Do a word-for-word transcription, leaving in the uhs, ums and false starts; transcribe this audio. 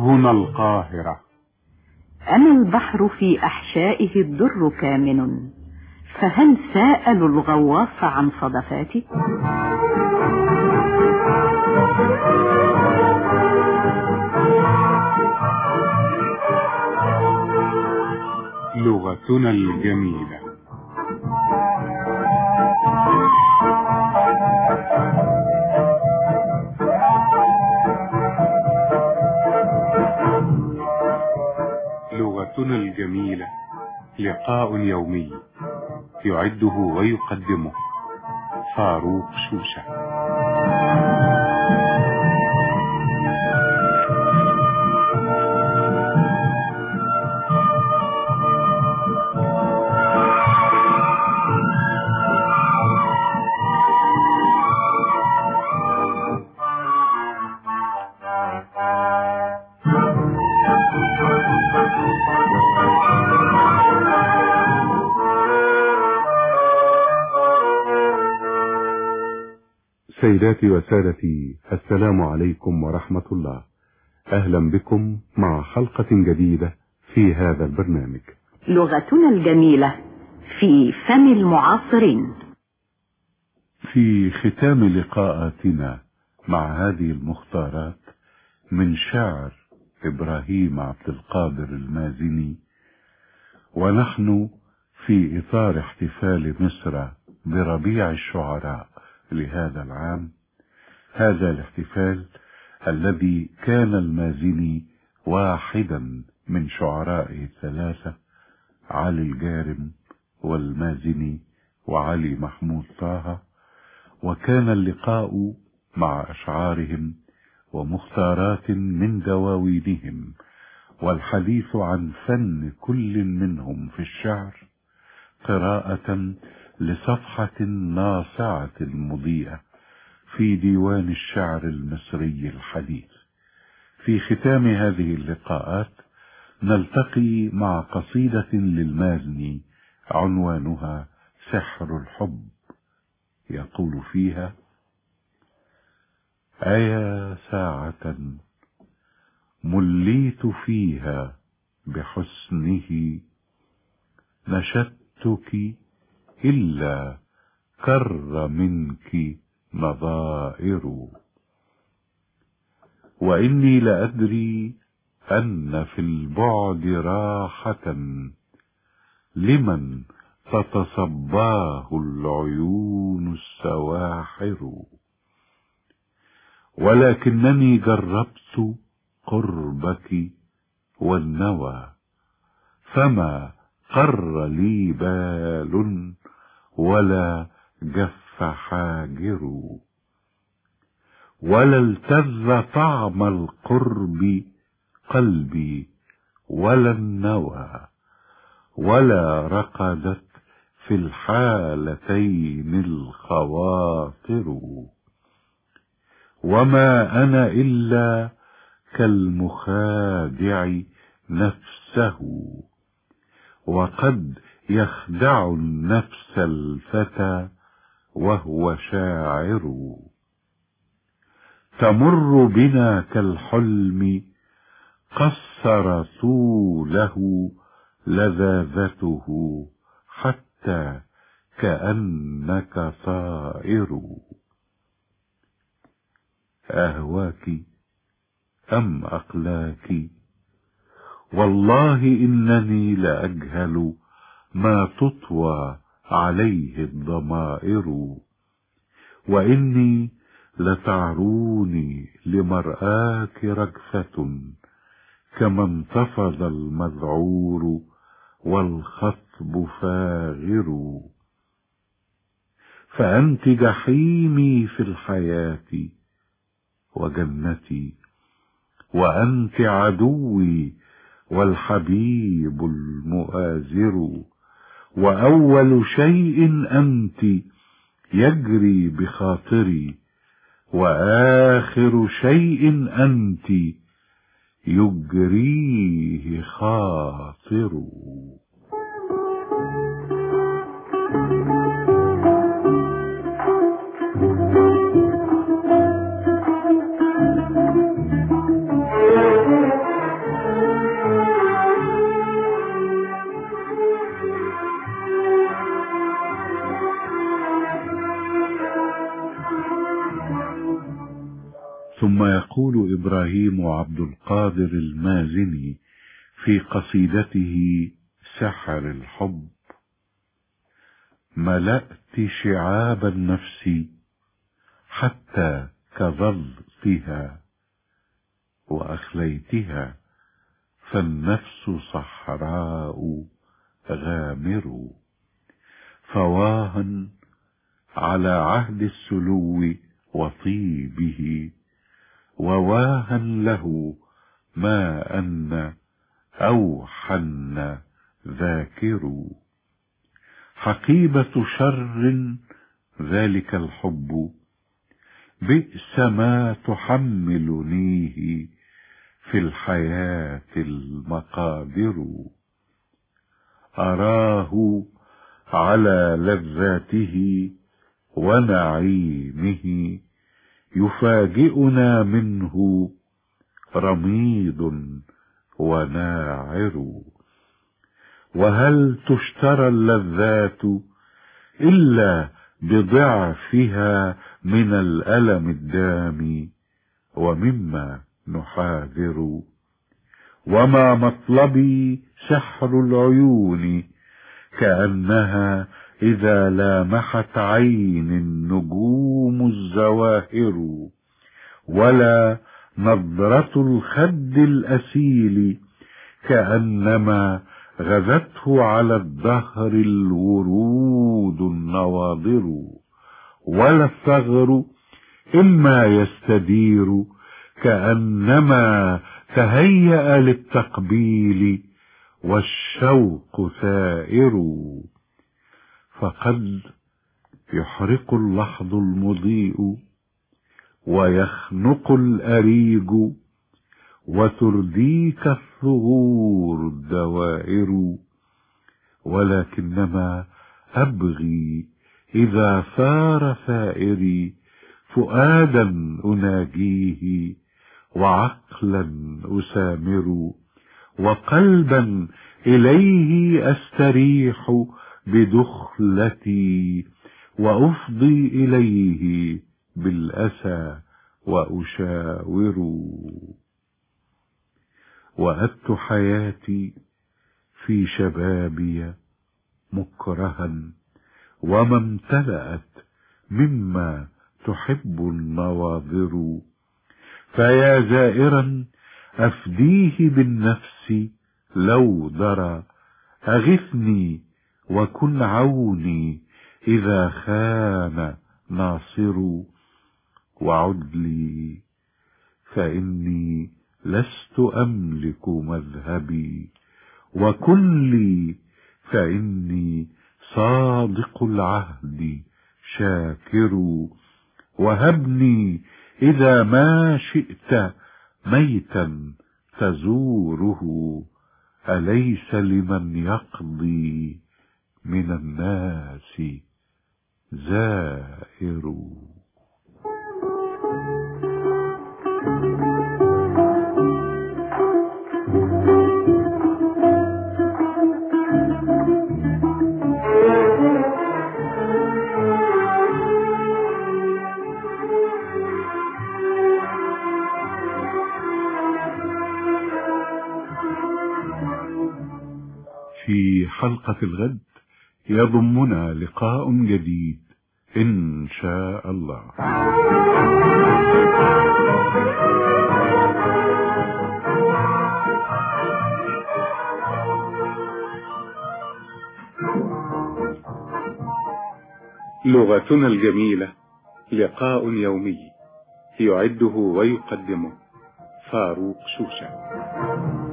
هنا القاهرة. أنا البحر في أحشائه الدر كامن، فهل سأل الغواص عن صدفاتي؟ لغتنا الجميلة. لغتنا الجميلة لقاء يومي يعده ويقدمه فاروق شوشة. سيداتي وسادتي، السلام عليكم ورحمة الله. أهلا بكم مع حلقة جديدة في هذا البرنامج لغتنا الجميلة في فم المعاصرين. في ختام لقاءاتنا مع هذه المختارات من شعر إبراهيم عبد القادر المازني، ونحن في إطار احتفال مصر بربيع الشعراء لهذا العام، هذا الاحتفال الذي كان المازني واحدا من شعرائه الثلاثة، علي الجارم والمازني وعلي محمود طه، وكان اللقاء مع أشعارهم ومختارات من دواوينهم والحديث عن فن كل منهم في الشعر، قراءة لصفحة ناصعة مضيئة في ديوان الشعر المصري الحديث. في ختام هذه اللقاءات نلتقي مع قصيدة للمازني عنوانها سحر الحب، يقول فيها: أيا ساعة مليت فيها بحسنه، نشدتك إلا كر منك نظائر، وإني لأدري أن في البعد راحة لمن تتصباه العيون السواحر، ولكنني جربت قربك والنوى، فما قر لي بال ولا جف حاجر، ولا التذ طعم القرب قلبي ولا النوى، ولا رقدت في الحالتين الخواطر، وما أنا إلا كالمخادع نفسه، وقد يخدع النفس الفتى وهو شاعر، تمر بنا كالحلم قصر طوله لذاذته، حتى كأنك طائر، أهواك أم أقلاك، والله إنني لأجهل ما تطوى عليه الضمائر، وإني لتعروني لمرآك رجفة، كما انتفض المذعور والخطب فاغر، فأنت جحيمي في الحياة وجنتي، وأنت عدوي والحبيب المؤازر، وأول شيء أنت يجري بخاطري، وآخر شيء أنت يجريه خاطر. إبراهيم عبد القادر المازني في قصيدته سحر الحب: ملأت شعاب النفس حتى كظلتها، وأخليتها فالنفس صحراء غامر، فواها على عهد السلو وطيبه، وواها له ما أن أوحن ذاكر. حقيبة شر ذلك الحب، بئس ما تحملنيه في الحياة المقادر. أراه على لذاته ونعيمه، يفاجئنا منه رميد وناعر. وهل تشترى اللذات إلا بضعفها من الألم الدامي ومما نحاذر؟ وما مطلبي سحر العيون، كأنها إذا لامحت عين النجوم الزواهر، ولا نظرة الخد الأسيل، كأنما غذته على الدهر الورود النواضر، ولا الثغر إما يستدير، كأنما تهيأ للتقبيل والشوق ثائر. فقد يحرق اللحظ المضيء، ويخنق الأريج، وترديك الثغور الدوائر، ولكنما أبغي إذا ثار ثائري فؤادا أناجيه، وعقلا أسامر، وقلبا إليه أستريح بدخلتي، وأفضي إليه بالأسى وأشاور. وأدت حياتي في شبابي مكرها، وما امتلأت مما تحب النواظر. فيا زائرا أفديه بالنفس لو درى، أغثني وكن عوني إذا خان ناصر. وعد لي فإني لست أملك مذهبي، وكن لي فإني صادق العهد شاكر. وهبني إذا ما شئت ميتا تزوره، أليس لمن يقضي من الناس زائر. في حلقة الغد يضمنا لقاء جديد إن شاء الله. لغتنا الجميلة، لقاء يومي، يعده ويقدمه فاروق شوشة.